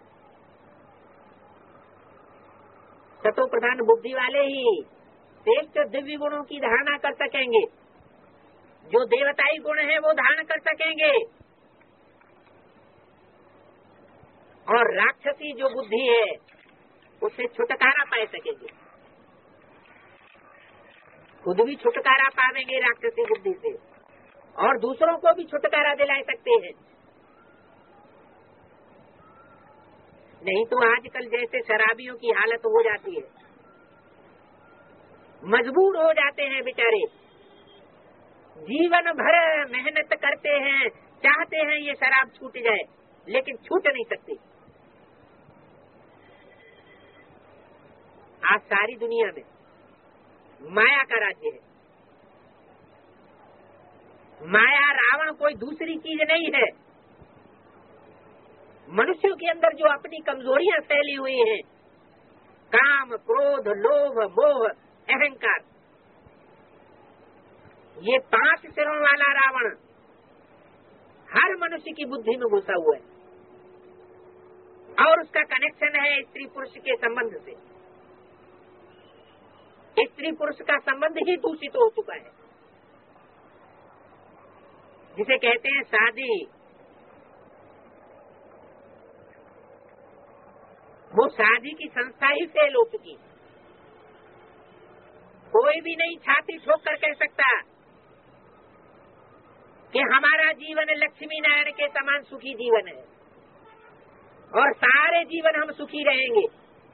सतो प्रधान बुद्धि वाले ही श्रेष्ठ दिव्य गुणों की धारणा कर सकेंगे। जो देवताई गुण है वो धारण कर सकेंगे, और राक्षसी जो बुद्धि है उससे छुटकारा पा सकेंगे। खुद भी छुटकारा पावेंगे राक्षसी बुद्धि से, और दूसरों को भी छुटकारा दिला सकते हैं। नहीं तो आजकल जैसे शराबियों की हालत हो जाती है, मजबूर हो जाते हैं बेचारे, जीवन भर मेहनत करते हैं, चाहते हैं ये शराब छूट जाए, लेकिन छूट नहीं सकती। आज सारी दुनिया में माया का राज्य है। माया रावण कोई दूसरी चीज नहीं है। मनुष्यों के अंदर जो अपनी कमजोरियां फैली हुई हैं, काम, क्रोध, लोभ, मोह, अहंकार, ये 5 सिरों वाला रावण हर मनुष्य की बुद्धि में घुसा हुआ है, और उसका कनेक्शन है स्त्री पुरुष के संबंध से। स्त्री पुरुष का संबंध ही दूषित हो चुका है, जिसे कहते हैं शादी। वो शादी की संस्था ही फेल हो चुकी। कोई भी नहीं छाती ठोक कर कह सकता कि हमारा जीवन लक्ष्मी नारायण के समान सुखी जीवन है और सारे जीवन हम सुखी रहेंगे।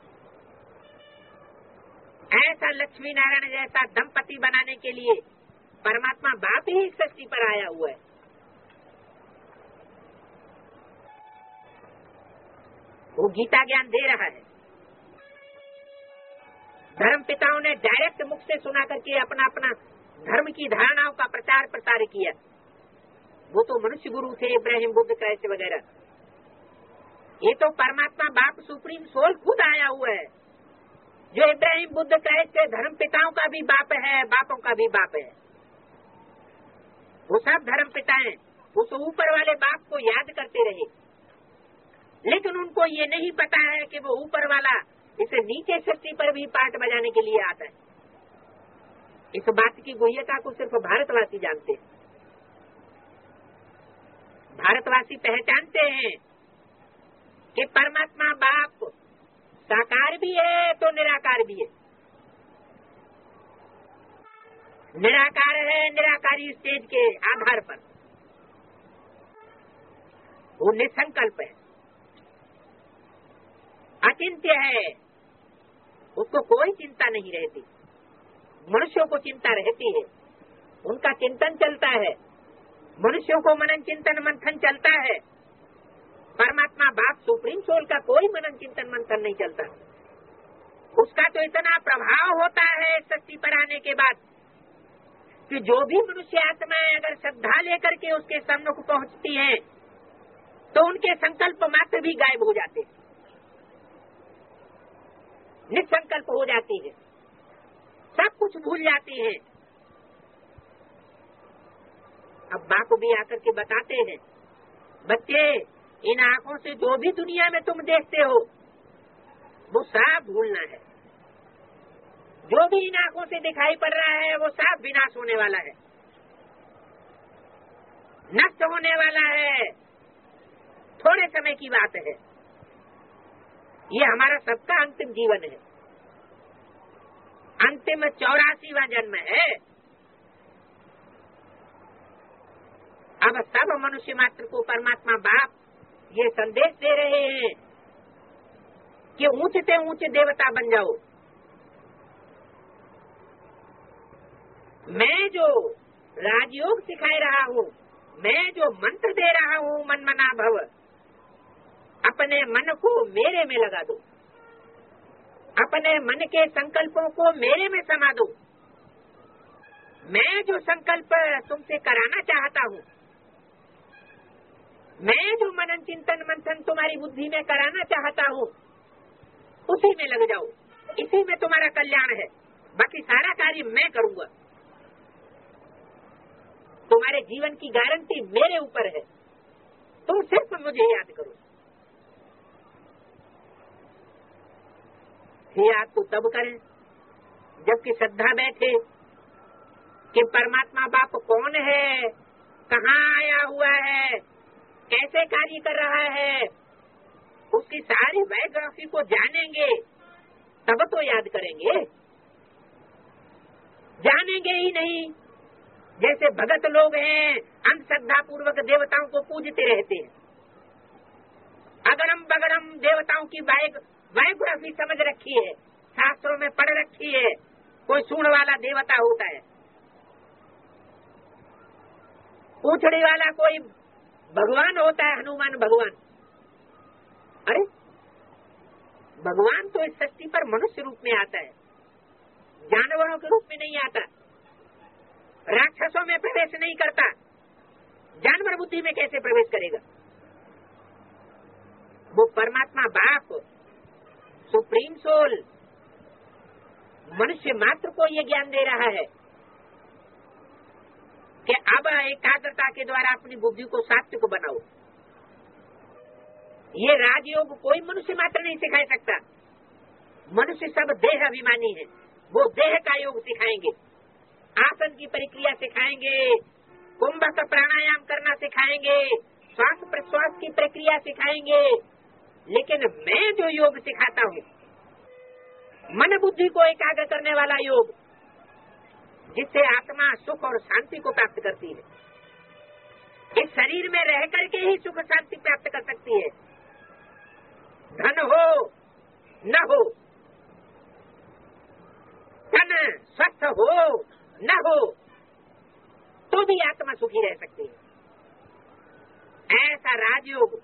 ऐसा लक्ष्मी नारायण जैसा दंपति बनाने के लिए परमात्मा बाप ही इस सृष्टि पर आया हुआ है। वो गीता ज्ञान दे रहा है। धर्म पिताओं ने डायरेक्ट मुख से सुना करके अपना अपना धर्म की धारणाओं का प्रचार प्रसार किया। वो तो मनुष्य गुरु थे, इब्राहिम, बुद्ध, क्राइस्ट वगैरह। ये तो परमात्मा बाप सुप्रीम सोल खुद आया हुआ है, जो इब्राहिम, बुद्ध, क्राइस्ट धर्म पिताओं का भी बाप है, बापों का भी बाप है। वो सब धर्म पिता हैं। उस ऊपर वाले बाप को याद करते रहे, लेकिन उनको ये नहीं पता है कि वो ऊपर वाला इस नीचे सृष्टि पर भी पाठ बजाने के लिए आता है। इस बात की गुह्यता को सिर्फ भारतवासी जानते हैं। भारतवासी पहचानते हैं कि परमात्मा बाप साकार भी है तो निराकार भी है। निराकार है निराकारी स्टेज के आधार पर, वो निसंकल्प है, अचिंत्य है, उसको कोई चिंता नहीं रहती। मनुष्यों को चिंता रहती है, उनका चिंतन चलता है, मनुष्यों को मनन चिंतन मंथन चलता है। परमात्मा बाप सुप्रीम सोल का कोई मनन चिंतन मंथन नहीं चलता। उसका तो इतना प्रभाव होता है सृष्टि पर आने के बाद कि जो भी मनुष्य आत्माएं अगर श्रद्धा लेकर के उसके सम्मुख पहुंचती हैं तो उनके संकल्प मात्र भी गायब हो जाते, निसंकल्प हो जाती है, सब कुछ भूल जाती हैं। अब बाप भी आकर के बताते हैं, बच्चे इन आंखों से जो भी दुनिया में तुम देखते हो वो सब भूलना है। जो भी इन आंखों से दिखाई पड़ रहा है वो सब विनाश होने वाला है, नष्ट होने वाला है, थोड़े समय की बात है। ये हमारा सबका अंतिम जीवन है, अंतिम 84वां जन्म है। अब सब मनुष्य मात्र को परमात्मा बाप ये संदेश दे रहे हैं कि ऊंचे से ऊंचे देवता बन जाओ। मैं जो राजयोग सिखा रहा हूँ, मैं जो मंत्र दे रहा हूँ, मन मना भव, अपने मन को मेरे में लगा दो, अपने मन के संकल्पों को मेरे में समा दो। मैं जो संकल्प तुमसे कराना चाहता हूँ, मैं जो मनन चिंतन मंथन तुम्हारी बुद्धि में कराना चाहता हूँ, उसी में लग जाओ, इसी में तुम्हारा कल्याण है। बाकी सारा कार्य मैं करूँगा। तुम्हारे जीवन की गारंटी मेरे ऊपर है, तुम सिर्फ मुझे याद करो। याद तो तब करें जबकि श्रद्धा बैठे कि परमात्मा बाप कौन है, कहाँ आया हुआ है, कैसे कार्य कर रहा है, उसकी सारी बायोग्राफी को जानेंगे तब तो याद करेंगे। जानेंगे ही नहीं, जैसे भगत लोग हैं अंधश्रद्धा पूर्वक देवताओं को पूजते रहते हैं, अगड़म बगड़म देवताओं की बायोग्राफी समझ रखी है, शास्त्रों में पढ़ रखी है। कोई सूंड वाला देवता होता है, पूछड़ी वाला कोई भगवान होता है, हनुमान भगवान। अरे भगवान तो इस सृष्टि पर मनुष्य रूप में आता है, जानवरों के रूप में नहीं आता, राक्षसों में प्रवेश नहीं करता, जानवर बुद्धि में कैसे प्रवेश करेगा। वो परमात्मा बाप सुप्रीम सोल मनुष्य मात्र को ये ज्ञान दे रहा है कि अब एकाग्रता के द्वारा अपनी बुद्धि को सात्विक बनाओ। ये राजयोग कोई मनुष्य मात्र नहीं सिखा सकता। मनुष्य सब देह अभिमानी है, वो देह का योग सिखाएंगे, आसन की प्रक्रिया सिखाएंगे, कुंभक प्राणायाम करना सिखाएंगे, श्वास प्रश्वास की प्रक्रिया सिखाएंगे, लेकिन मैं जो योग सिखाता हूँ, मन बुद्धि को एकाग्र करने वाला योग, जिससे आत्मा सुख और शांति को प्राप्त करती है, इस शरीर में रह करके ही सुख शांति प्राप्त कर सकती है। धन हो न हो, धन स्वस्थ हो न हो, तो भी आत्मा सुखी रह सकती है। ऐसा राजयोग,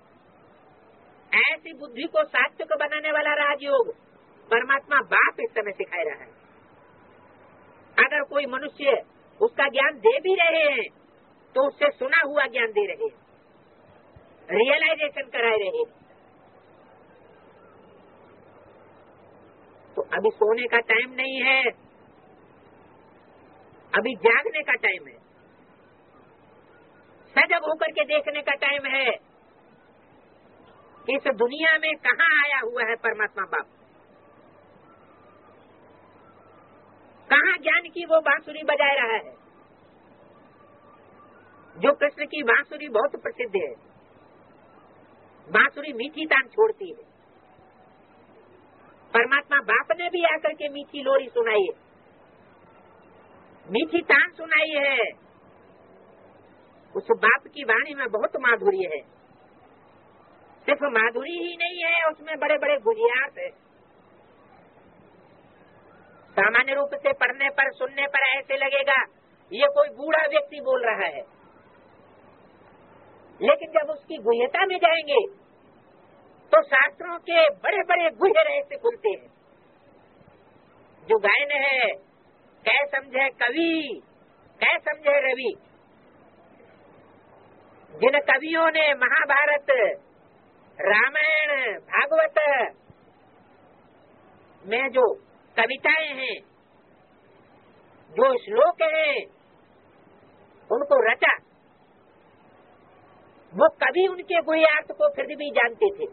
ऐसी बुद्धि को सात्विक बनाने वाला राजयोग परमात्मा बाप इस समय सिखा रहा है। अगर कोई मनुष्य उसका ज्ञान दे भी रहे हैं तो उससे सुना हुआ ज्ञान दे रहे हैं, रियलाइजेशन कराए रहे हैं। तो अभी सोने का टाइम नहीं है, अभी जागने का टाइम है, सजग होकर के देखने का टाइम है कि इस दुनिया में कहाँ आया हुआ है परमात्मा बाप, कहाँ ज्ञान की वो बांसुरी बजा रहा है। जो कृष्ण की बांसुरी बहुत प्रसिद्ध है, बांसुरी मीठी तान छोड़ती है। परमात्मा बाप ने भी आकर के मीठी लोरी सुनाई है, मीठी तान सुनाई है। उस बाप की वाणी में बहुत माधुर्य है। सिर्फ माधुरी ही नहीं है, उसमें बड़े बड़े गुजियात है। सामान्य रूप से पढ़ने पर, सुनने पर ऐसे लगेगा ये कोई बूढ़ा व्यक्ति बोल रहा है, लेकिन जब उसकी गुह्यता में जाएंगे तो शास्त्रों के बड़े बड़े गुह्य रहस्य खुलते हैं। जो गायन है, कै समझे कवि, कै समझे रवि। जिन कवियों ने महाभारत, रामायण, भागवत में जो कविताएं हैं, जो श्लोक हैं, उनको रचा, वो कवि उनके गुह्यार्थ को फिर भी जानते थे।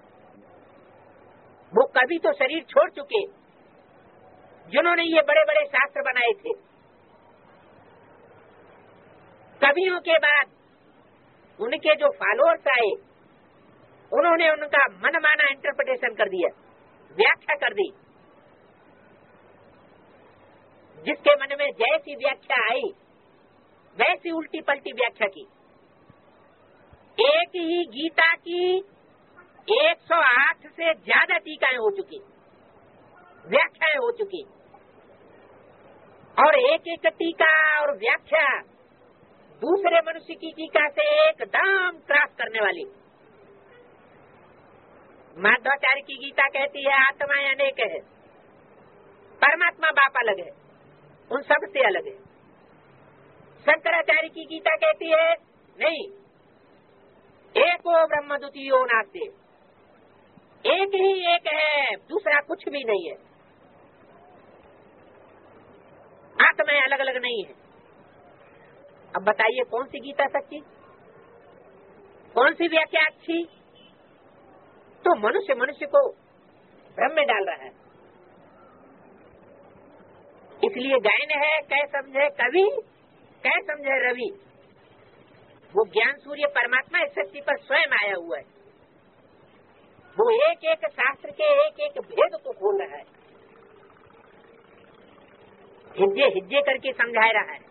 वो कवि तो शरीर छोड़ चुके, जिन्होंने ये बड़े बड़े शास्त्र बनाए थे। कवियों के बाद उनके जो फॉलोअर्स आए, उन्होंने उनका मनमाना इंटरप्रिटेशन कर दिया, व्याख्या कर दी। जिसके मन में जैसी व्याख्या आई वैसी उल्टी पलटी व्याख्या की। एक ही गीता की 108 से ज्यादा टीकाएं हो चुकी, व्याख्याएं हो चुकी, और एक एक टीका और व्याख्या दूसरे मनुष्य की टीका से एकदम क्रॉस करने वाली। माधवाचार्य की गीता कहती है आत्माएं अनेक है, परमात्मा बाप अलग है, उन सब से अलग है। शंकराचार्य की गीता कहती है नहीं, एको ब्रह्म द्वितीयो नास्ति, एक ही एक है, दूसरा कुछ भी नहीं है, आत्माएं अलग अलग नहीं है। अब बताइए कौन सी गीता सच्ची, कौन सी व्याख्या अच्छी? तो मनुष्य मनुष्य को भ्रम में डाल रहा है। इसलिए गायन है कै समझे कवि, कै समझे रवि। वो ज्ञान सूर्य परमात्मा इस सृष्टि पर स्वयं आया हुआ है। वो एक एक शास्त्र के एक एक भेद को खोल रहा है, हिज्जे हिज्जे करके समझा रहा है।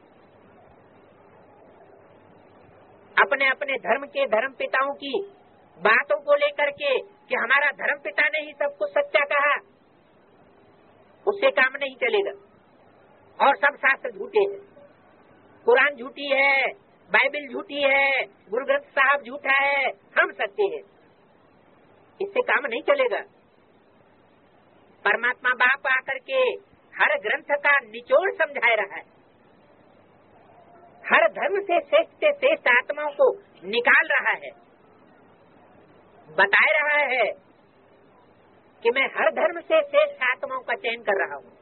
अपने अपने धर्म के धर्म पिताओं की बातों को लेकर के कि हमारा धर्म पिता ने ही सब कुछ सच्चा कहा, उससे काम नहीं चलेगा। और सब शास्त्र झूठे हैं, कुरान झूठी है, बाइबल झूठी है, गुरु ग्रंथ साहब झूठा है, हम सच्चे हैं, इससे काम नहीं चलेगा। परमात्मा बाप आकर के हर ग्रंथ का निचोड़ समझा रहा है, हर धर्म से श्रेष्ठ आत्माओं को निकाल रहा है, बता रहा है कि मैं हर धर्म से श्रेष्ठ आत्माओं का चयन कर रहा हूँ।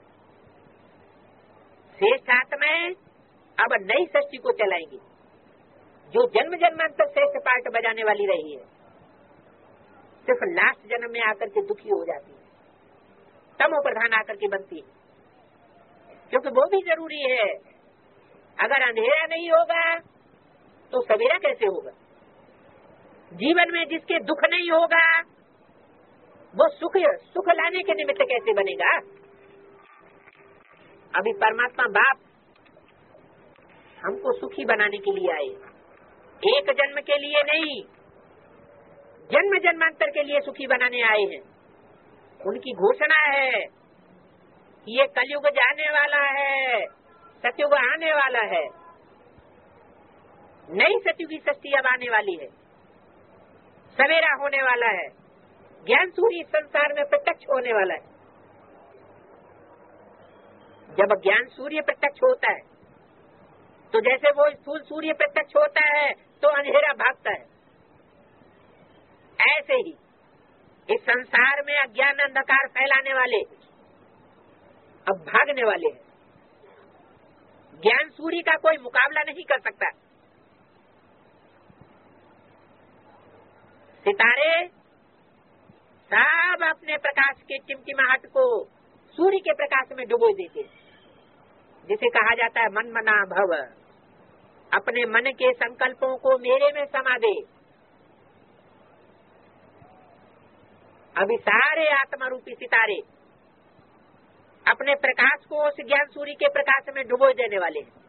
श्रेष्ठ आत्माएं अब नई सृष्टि को चलाएंगी, जो जन्म जन्मांतर श्रेष्ठ पार्ट बजाने वाली रही है, सिर्फ लास्ट जन्म में आकर के दुखी हो जाती है, तमो प्रधान आकर के बनती है। क्योंकि वो भी जरूरी है। अगर अंधेरा नहीं होगा तो सवेरा कैसे होगा? जीवन में जिसके दुख नहीं होगा वो सुख लाने के निमित्त कैसे बनेगा? अभी परमात्मा बाप हमको सुखी बनाने के लिए आए, एक जन्म के लिए नहीं, जन्म जन्मांतर के लिए सुखी बनाने आए हैं। उनकी घोषणा है कि ये कलयुग जाने वाला है, सतयुग आने वाला है, नई सतयुगी सृष्टि अब आने वाली है, सवेरा होने वाला है, ज्ञान सूर्य संसार में प्रत्यक्ष होने वाला है। जब ज्ञान सूर्य प्रत्यक्ष होता है तो जैसे वो स्थूल सूर्य प्रत्यक्ष होता है तो अंधेरा भागता है, ऐसे ही इस संसार में अज्ञान अंधकार फैलाने वाले अब भागने वाले हैं। ज्ञान सूर्य का कोई मुकाबला नहीं कर सकता। सितारे सब अपने प्रकाश के टिमटिमाहट को सूर्य के प्रकाश में डुबो देते, जिसे कहा जाता है मन मना भव। अपने मन के संकल्पों को मेरे में समा दे। अभी सारे आत्मा रूपी सितारे अपने प्रकाश को उस ज्ञान सूर्य के प्रकाश में डुबो देने वाले हैं।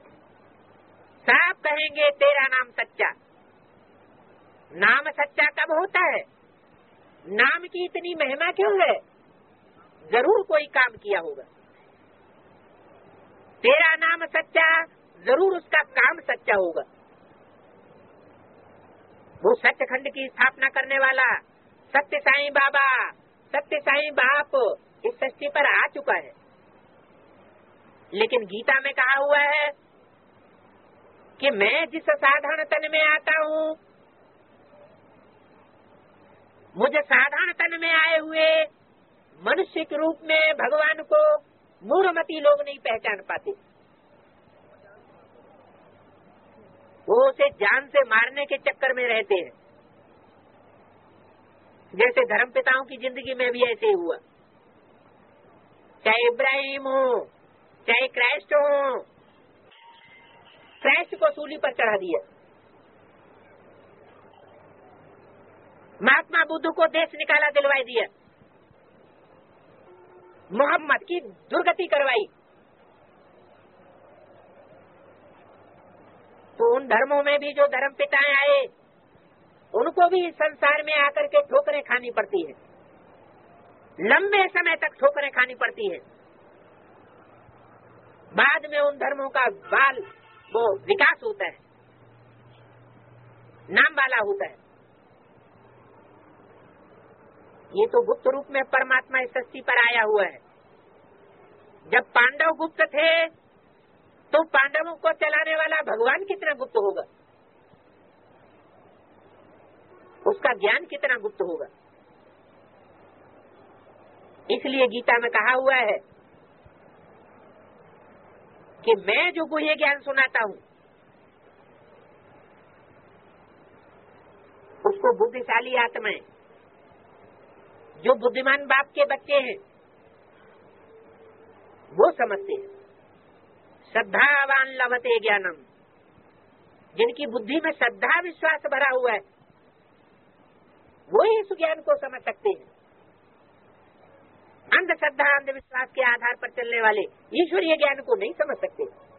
सब कहेंगे तेरा नाम सच्चा। नाम सच्चा कब होता है? नाम की इतनी महिमा क्यों है? जरूर कोई काम किया होगा। तेरा नाम सच्चा, जरूर उसका काम सच्चा होगा। वो सचखंड की स्थापना करने वाला सत्य साईं बाबा, सत्य साईं बाप इस सृष्टि पर आ चुका है। लेकिन गीता में कहा हुआ है कि मैं जिस साधारण तन में आता हूँ, मुझे साधारण तन में आए हुए मनुष्य के रूप में भगवान को मूढ़मती लोग नहीं पहचान पाते। वो उसे जान से मारने के चक्कर में रहते हैं। जैसे धर्मपिताओं की जिंदगी में भी ऐसे ही हुआ। चाहे इब्राहिम हो, चाहे क्राइस्ट हो, क्राइस्ट को सूली पर चढ़ा दिया। महात्मा बुद्ध को देश निकाला दिलवाई दिया। मोहम्मद की दुर्गति करवाई। तो उन धर्मों में भी जो धर्म पिताएं आए, उनको भी इस संसार में आकर के ठोकरें खानी पड़ती है, लंबे समय तक ठोकरें खानी पड़ती है। बाद में उन धर्मों का वो विकास होता है, नाम वाला होता है। ये तो गुप्त रूप में परमात्मा इस सृष्टि पर आया हुआ है। जब पांडव गुप्त थे तो पांडवों को चलाने वाला भगवान कितना गुप्त होगा, उसका ज्ञान कितना गुप्त होगा। इसलिए गीता में कहा हुआ है कि मैं जो गुह्य ज्ञान सुनाता हूँ उसको बुद्धिशाली आत्माएं, जो बुद्धिमान बाप के बच्चे हैं, वो समझते हैं। श्रद्धावान लभते ज्ञानम, जिनकी बुद्धि में श्रद्धा विश्वास भरा हुआ है, वो ही इस ज्ञान को समझ सकते हैं। अंधश्रद्धा अंधविश्वास के आधार पर चलने वाले ईश्वरीय ज्ञान को नहीं समझ सकते।